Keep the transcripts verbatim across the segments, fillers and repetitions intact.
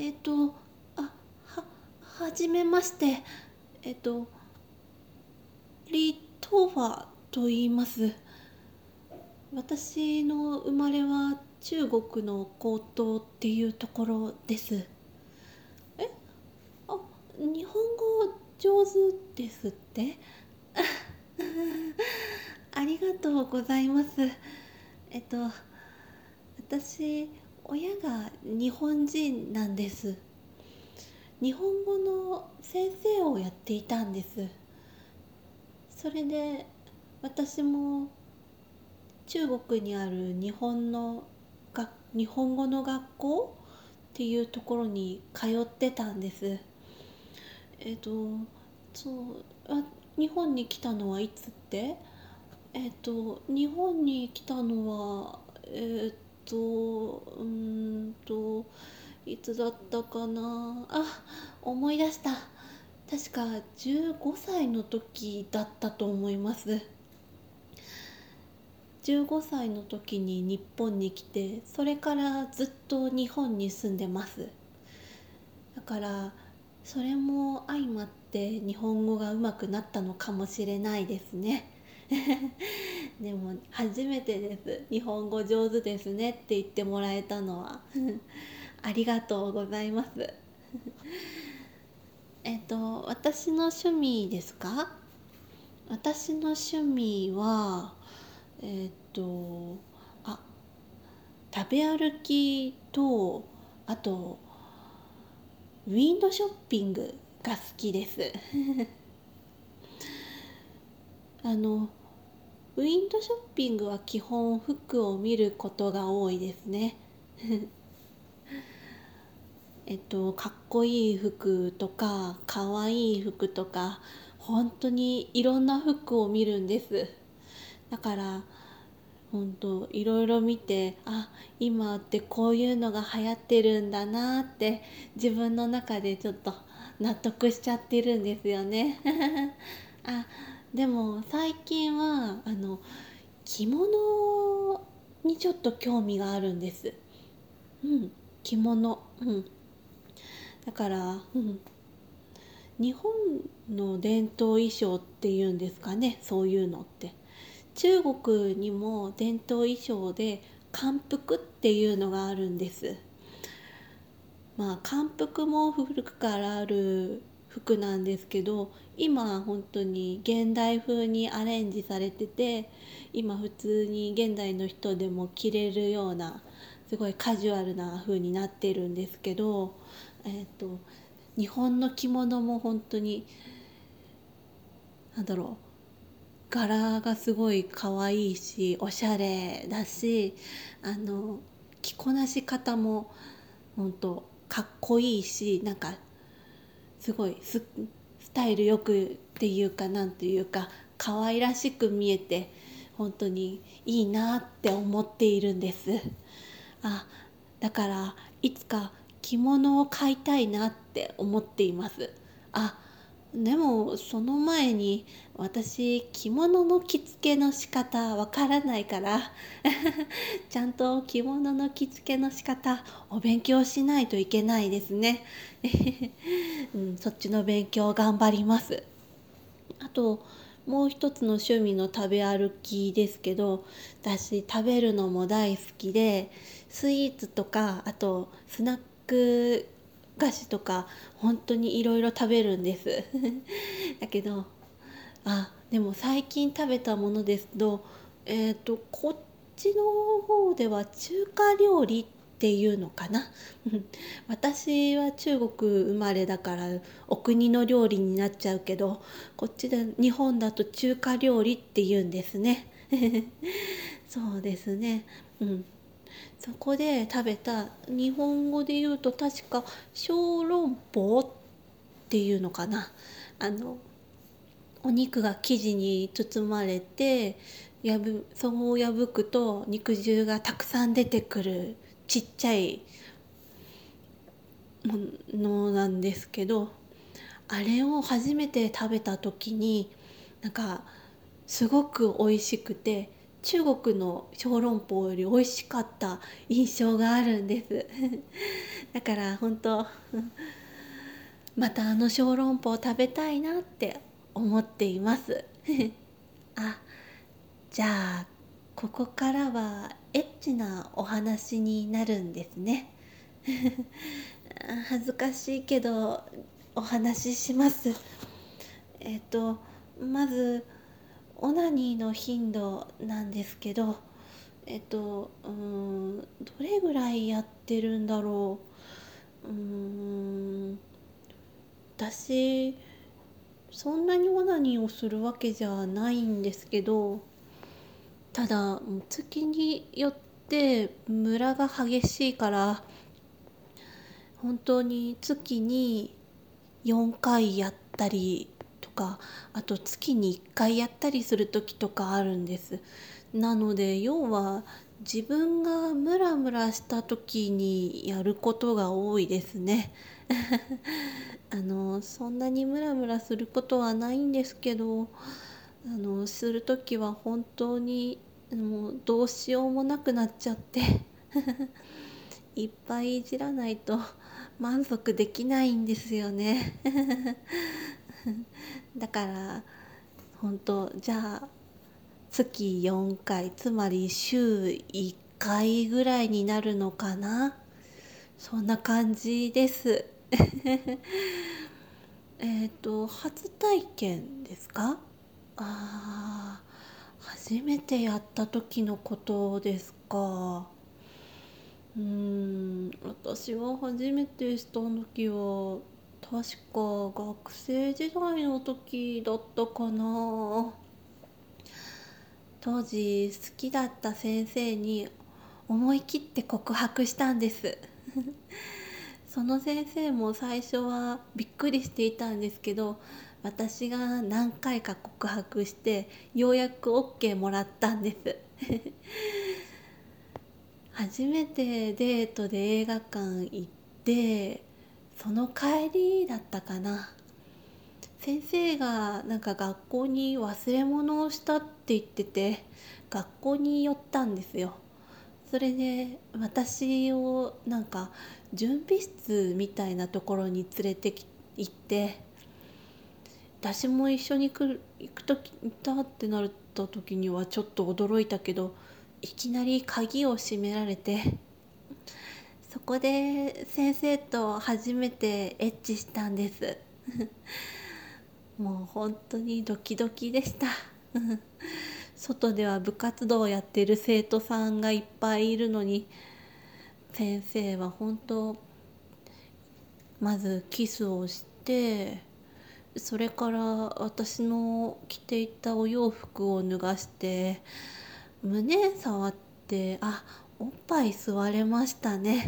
えっと、あ、は、はじめまして。えっと、リ・トーファーと言います。私の生まれは中国の江東っていうところです。え、あ、日本語上手ですって？ありがとうございます。えっと、私、親が日本人なんです。日本語の先生をやっていたんです。それで私も中国にある日本のが日本語の学校っていうところに通ってたんです。えっとそうあ日本に来たのはいつって？えっと日本に来たのはえっとうーんといつだったかなあ。思い出した。確かじゅうごさいの時だったと思います。じゅうごさいの時に日本に来て、それからずっと日本に住んでます。だからそれも相まって日本語が上手くなったのかもしれないですね。でも初めてです。日本語上手ですねって言ってもらえたのは。ありがとうございます。えっと私の趣味ですか？私の趣味はえっとあ食べ歩きと、あとウィンドショッピングが好きです。あのウィンドショッピングは基本服を見ることが多いですね。えっとかっこいい服とかかわいい服とか、本当にいろんな服を見るんです。だから本当いろいろ見て、あ、今ってこういうのが流行ってるんだなって自分の中でちょっと納得しちゃってるんですよね。あ、でも最近はあの着物にちょっと興味があるんです。うん、着物。うん。だから、うん、日本の伝統衣装っていうんですかね、そういうのって。中国にも伝統衣装で漢服っていうのがあるんです。まあ漢服も古くからある服なんですけど、今本当に現代風にアレンジされてて、今普通に現代の人でも着れるようなすごいカジュアルな風になってるんですけど、えっと日本の着物も本当になんだろう、柄がすごい可愛いしおしゃれだし、あの着こなし方も本当かっこいいし、なんかすごいススタイルよくっていうか、なんていうか可愛らしく見えて、本当にいいなって思っているんです。あ、だからいつか着物を買いたいなって思っています。あ、でもその前に私着物の着付けの仕方わからないからちゃんと着物の着付けの仕方お勉強しないといけないですね。うん、そっちの勉強頑張ります。あともう一つの趣味の食べ歩きですけど、私食べるのも大好きで、スイーツとかあとスナック菓子とか本当にいろいろ食べるんですだけど、あ、でも最近食べたものですと、えっ、とこっちの方では中華料理っていうのかな。私は中国生まれだからお国の料理になっちゃうけど、こっちで日本だと中華料理っていうんですね。そうですね。うん。そこで食べた、日本語で言うと確か小籠包っていうのかな。あのお肉が生地に包まれて、やぶそこを破くと肉汁がたくさん出てくるちっちゃいものなんですけど、あれを初めて食べた時になんかすごく美味しくて、中国の小籠包より美味しかった印象があるんですだから本当またあの小籠包食べたいなって思っていますあ、じゃあここからはエッチなお話になるんですね恥ずかしいけどお話しします。えっとまずオナニーの頻度なんですけど、えっとうーんどれぐらいやってるんだろう。うーん私そんなにオナニーをするわけじゃないんですけど、ただ月によってムラが激しいから本当に月によんかいやったりとか、あと月にいっかいやったりする時とかあるんです。なので要は自分がムラムラした時にやることが多いですねあのそんなにムラムラすることはないんですけど、あのする時は本当にもうどうしようもなくなっちゃっていっぱいいじらないと満足できないんですよねだから本当じゃあ月よんかい、つまり週いっかいぐらいになるのかな。そんな感じですえっと初体験ですか？あー初めてやった時のことですか。うーん私が初めてした時は確か学生時代の時だったかな。当時好きだった先生に思い切って告白したんですその先生も最初はびっくりしていたんですけど、私が何回か告白してようやく オーケー もらったんです初めてデートで映画館行って、その帰りだったかな、先生がなんか学校に忘れ物をしたって言ってて学校に寄ったんですよ。それで私をなんか準備室みたいなところに連れて行って、私も一緒に来る行く時いたってなった時にはちょっと驚いたけど、いきなり鍵を閉められて、そこで先生と初めてエッチしたんですもう本当にドキドキでした外では部活動をやってる生徒さんがいっぱいいるのに、先生は本当まずキスをして、それから私の着ていたお洋服を脱がして胸触って、あ、おっぱい吸われましたね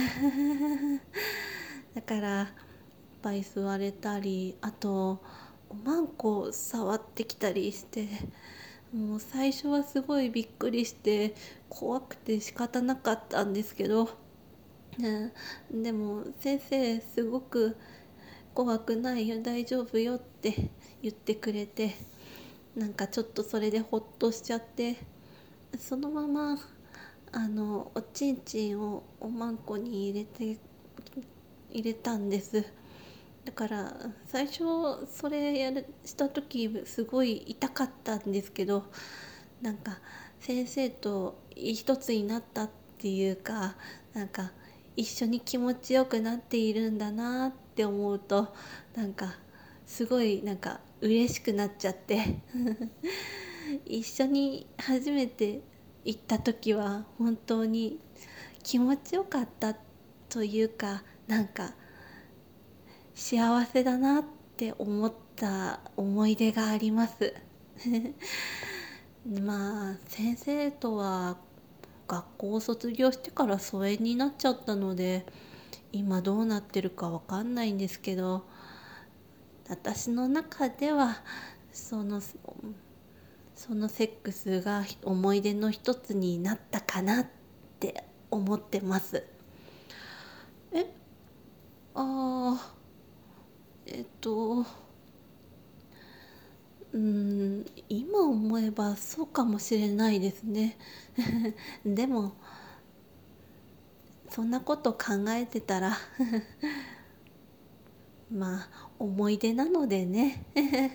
だからおっぱい吸われたり、あとおまんこ触ってきたりして、もう最初はすごいびっくりして怖くて仕方なかったんですけど、うん、でも先生すごく怖くないよ大丈夫よって言ってくれて、なんかちょっとそれでホッとしちゃって、そのままあのおちんちんをおまんこに入れて入れたんです。だから最初それやるした時すごい痛かったんですけど、なんか先生と一つになったっていうか、なんか一緒に気持ちよくなっているんだなって思うと、なんかすごいなんか嬉しくなっちゃって一緒に初めて行った時は本当に気持ちよかったというか、なんか幸せだなって思った思い出がありますまあ先生とは学校を卒業してから疎遠になっちゃったので今どうなってるかわかんないんですけど、私の中ではそのそのセックスが思い出の一つになったかなって思ってます。えああえっとうーん今思えばそうかもしれないですねでもそんなこと考えてたらまあ思い出なのでね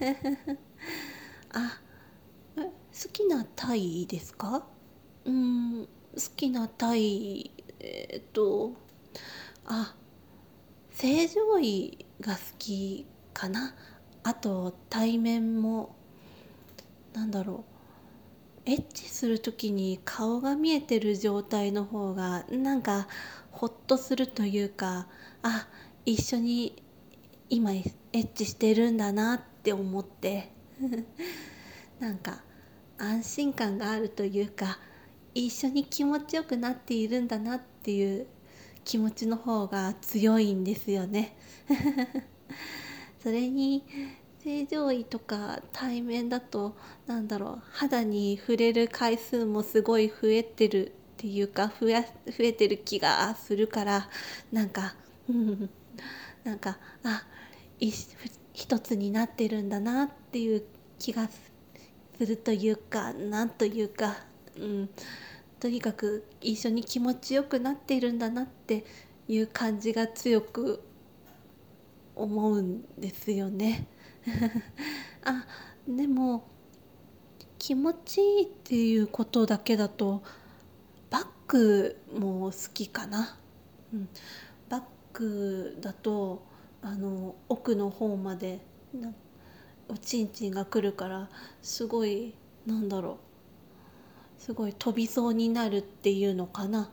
あ、え好きなタイですか？うーん、好きなタイ、えーっと、あ、正常位が好きかな。あと対面も、なんだろう、エッチする時に顔が見えてる状態の方がなんかホッとするというか、あ、一緒に今エッチしてるんだなって思ってなんか安心感があるというか、一緒に気持ちよくなっているんだなっていう気持ちの方が強いんですよねそれに正常位とか対面だと、なんだろう、肌に触れる回数もすごい増えてるっていうか、増や増えてる気がするから、なんかなんかあ一一つになってるんだなっていう気がするというか、なんというか、うん、とにかく一緒に気持ちよくなっているんだなっていう感じが強く思うんですよねあ、でも気持ちいいっていうことだけだとバックも好きかな、うん、バックだとあの奥の方までなおちんちんが来るから、すごい、なんだろう、すごい飛びそうになるっていうのかな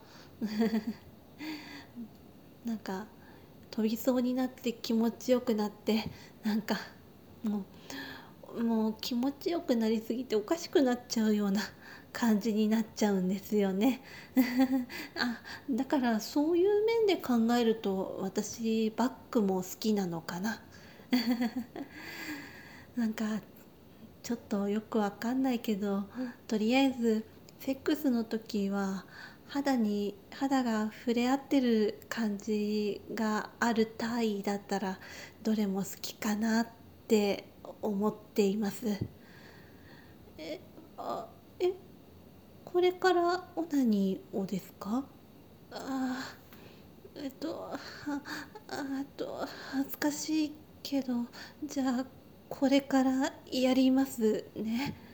なんか飛びそうになって気持ちよくなって、なんかもうもう気持ちよくなりすぎておかしくなっちゃうような感じになっちゃうんですよねあ、だからそういう面で考えると私バックも好きなのかななんかちょっとよくわかんないけど、とりあえずセックスの時は肌に肌が触れ合ってる感じがある体位だったらどれも好きかなって思っています。え、あ、え、これからオナニーをですか？あー、えっと、あ、あと恥ずかしいけど、じゃあこれからやりますね。